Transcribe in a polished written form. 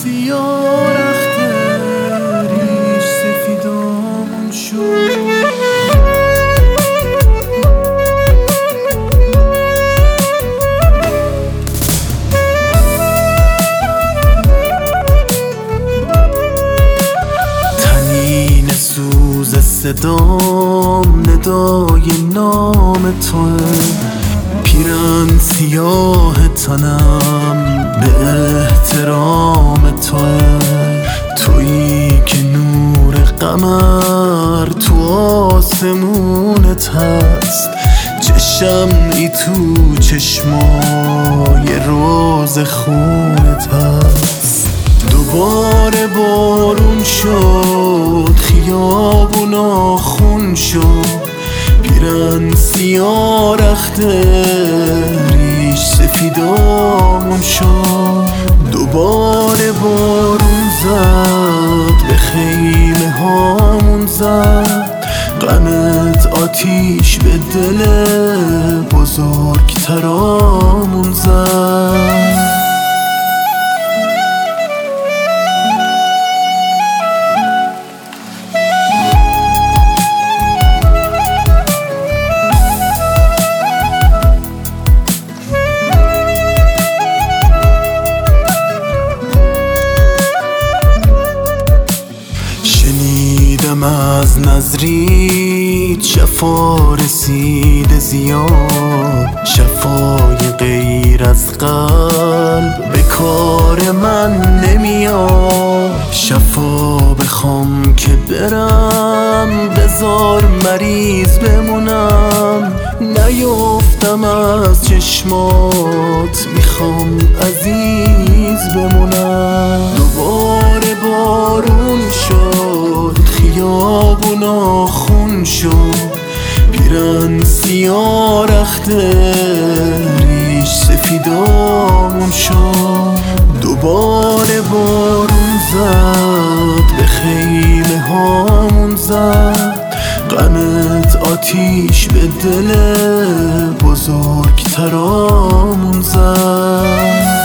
سیاه رخته ریش سفیدامون شد. تنین سوز صدام ندای نام توه، پیرن سیاه تنم به احترام توه. تویی که نور قمر تو آسمونت هست، چشمی تو چشمای روز خونت هست. دوباره بارون شد، خیابونا خون شد، پیرن سیاه رخته ریش سفیدامون شد. دوباره بارون زد، به خیمه هامون زد، غمت آتیش به دل بزرگترامون زد. شنیدم از نظریت شفا رسیده زیاد، شفای غیر از قلب به کار من نمیاد. شفا بخوام که برم، بذار مریض بمونم، نیفتم از چشمات، میخوام عزیز بمونم. دوباره بارون شد، خیابونا خون شد، پیرن سیاه رخته ریش سفیدامون شد. دوباره بارون زد، به خیمه هامون زد، غمت آتیش به دل بزرگترامون زد.